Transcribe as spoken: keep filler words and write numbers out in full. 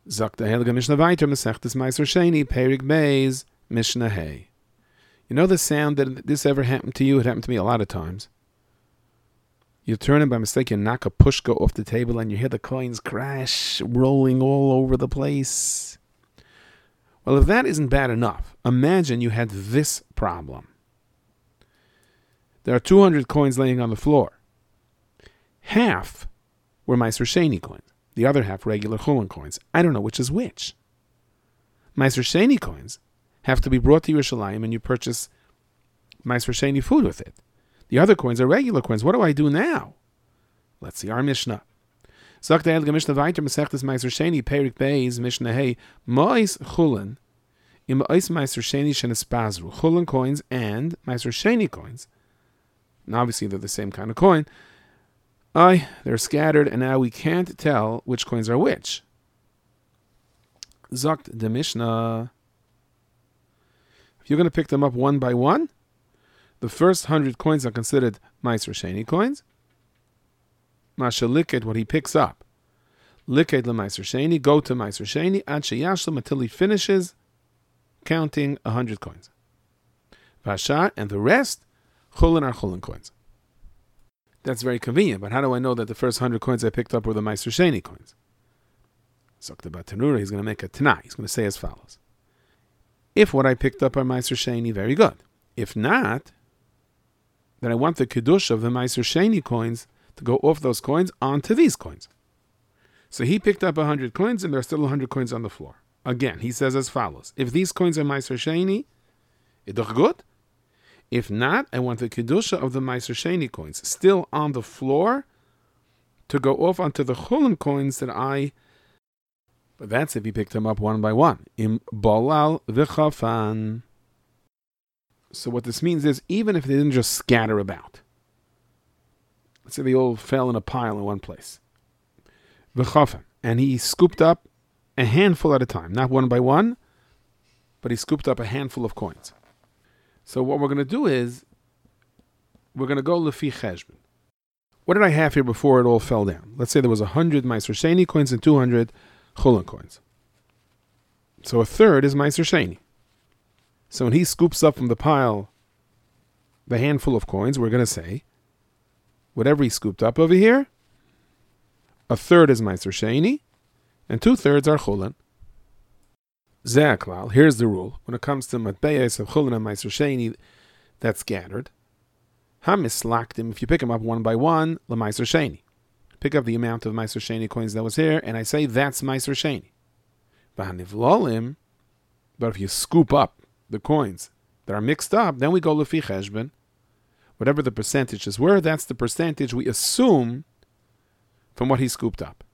Sagt der Heilige Mishnah weiter, Masechtes Meiser Sheni, Perik Beis, Mishnah Hey. You know the sound that this ever happened to you? It happened to me a lot of times. You turn and by mistake you knock a pushka off the table and you hear the coins crash, rolling all over the place. Well, if that isn't bad enough, imagine you had this problem. There are two hundred coins laying on the floor. Half were Meiser Sheni coins. The other half regular Chulin coins. I don't know which is which. Meiser Sheni coins have to be brought to Yerushalayim and you purchase Meiser Sheni food with it. The other coins are regular coins. What do I do now? Let's see our Mishnah. Sagt der Heilige Mishnah weiter, Masechtes Meiser Sheni, Perik Beis, Mishnah Hey, Mois Chulin, im Mois Meiser Sheni Shenespazru. Chulin coins and Meiser Sheni coins. And obviously they're the same kind of coin. Aye, they're scattered, and now we can't tell which coins are which. Sagt the Mishnah. If you're going to pick them up one by one, the first hundred coins are considered Meiser Sheni coins. Masha Liket, what he picks up. Liket le Meiser Sheni, go to Meiser Sheni, ad sheyashlam, until he finishes counting a hundred coins. Vashar, and the rest, Chulin are Chulin coins. That's very convenient, but how do I know that the first hundred coins I picked up were the Meiser Sheni coins? Zakta Batanura, he's going to make a Tanai. He's going to say as follows. If what I picked up are Meiser Sheni, very good. If not, then I want the Kiddush of the Meiser Sheni coins to go off those coins onto these coins. So he picked up one hundred coins and there are still one hundred coins on the floor. Again, he says as follows. If these coins are Meiser Sheni, iduch good. If not, I want the Kedusha of the Meiser Sheni coins still on the floor to go off onto the Chulin coins that I... But that's if he picked them up one by one. Im bolal v'chafan. So what this means is, even if they didn't just scatter about, let's say they all fell in a pile in one place, v'chafan, and he scooped up a handful at a time, not one by one, but he scooped up a handful of coins. So what we're going to do is, we're going to go lefi cheshbon. What did I have here before it all fell down? Let's say there was one hundred Meiser Sheni coins and two hundred Chulin coins. So a third is Meiser Sheni. So when he scoops up from the pile the handful of coins, we're going to say, whatever he scooped up over here, a third is Meiser Sheni, and two thirds are Chulin. Ze'aklal, here's the rule. When it comes to matbeyes of Chulin and Meiser Sheni that's scattered, hamislaktim, if you pick them up one by one, la Meiser Sheni. Pick up the amount of Meiser Sheni coins that was here, and I say that's Meiser Sheni. V'hanivlolim, but if you scoop up the coins that are mixed up, then we go lefi cheshbon. Whatever the percentages were, that's the percentage we assume from what he scooped up.